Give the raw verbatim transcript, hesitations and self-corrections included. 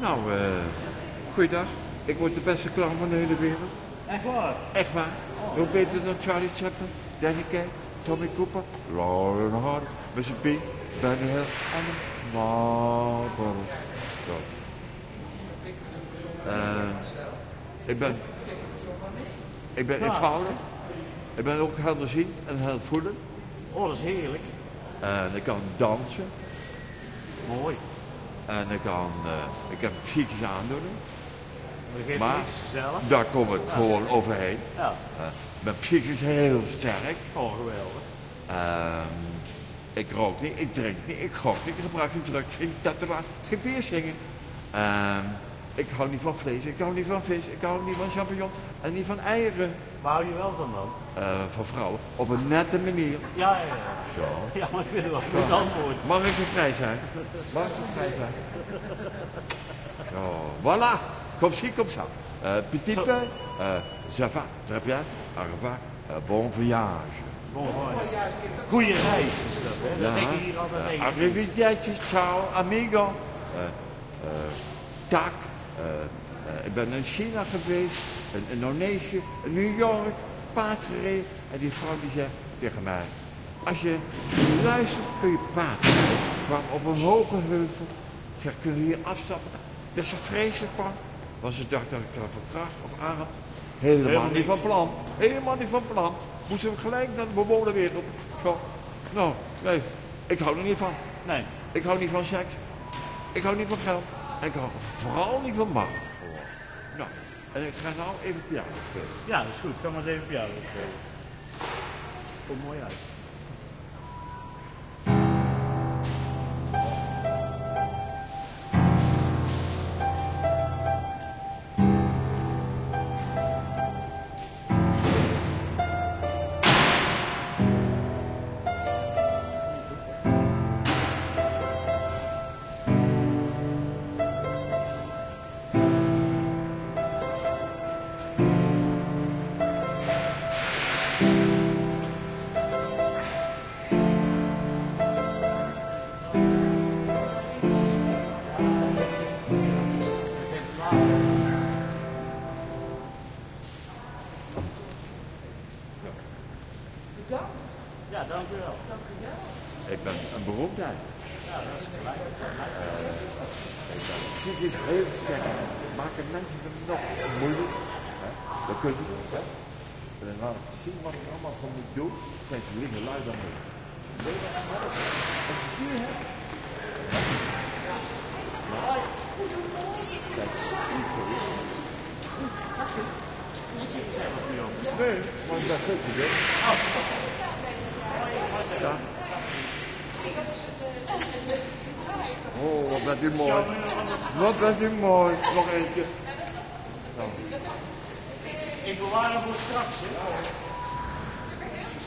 Nou, uh, goeiedag. Ik word de beste clown van de hele wereld. Echt waar? Echt waar. Oh. Hoe beter dan Charlie Chaplin, Danny Kaye, Tommy Cooper, Lauren Hardy, mister B, Benny Hill en Marlboro. Zo. Uh, ik ben... Ik ben eenvoudig. Ik ben ook helderziend en heldervoelend. Oh, dat is heerlijk. En ik kan dansen. Mooi. En ik kan... Uh, ik heb een psychische aandoening. Maar, maar gezellig. Daar kom ik ja. gewoon overheen. Ja. Uh, ik ben psychisch heel sterk. Oh, geweldig. Uh, ik rook niet, ik drink niet, ik gok niet, ik gebruik geen drugs, geen tatoeage, geen piercingen. Uh, ik hou niet van vlees, ik hou niet van vis, ik hou niet van champignon en niet van eieren. Waar hou je wel van dan? Uh, van vrouwen, op een nette manier. Ja, ja, ja. Zo. Ja, maar ik vind het wel een goed antwoord. Mag ik zo vrij zijn? Mag ik zo vrij zijn? Zo, voilà. Comme ci, comme ça. Uh, petit peu, uh, ça va, très bien, au revoir, uh, bon voyage. Bon voyage. Goeie reis is dat, hè? Dat ja. zeg je hier altijd tegen. Uh, arrivederci, ciao, amigo. Uh, uh, tak. Uh, uh, ik ben in China geweest, in Indonesië, in New York, paard gereden. En die vrouw die zegt tegen mij, als je luistert kun je paard rijden. Ik kwam op een hoge heuvel. Ik zeg, kunnen we hier afstappen? Dat is zo vreselijk bang. Want ze dacht dat ik er verkracht of aan. Helemaal, Helemaal niet van plan. Helemaal niet van plan. Moesten we gelijk naar de bewoonde wereld. Zo. Nou, nee. Ik hou er niet van. Nee. Ik hou niet van seks. Ik hou niet van geld. En ik hou vooral niet van macht. Nou, en ik ga nou even piano spelen. Ja, dat is goed. Ga maar eens even piano spelen. Komt mooi uit. Bedankt. Ja, dank u wel. Dank u wel. Ik ben een beroemdheid. Ja, dat is gelijk. Uh, ik ben psychisch heel sterk. Maken mensen het nog moeilijk. Hè? Dat kun je doen. Hè? En dan laat ik zien wat ik allemaal van moet doen. Zijn ze liggen lui dan mee. Nee, dat is wel. Als je die hebt. Kijk, niet voor je. Niet zitten zeggen of niet over. Nee, maar dat goed niet, hè? Ja. Oh, wat bent u mooi. Wat bent u mooi. Nog eentje. Ik bewaar hem voor straks, hè.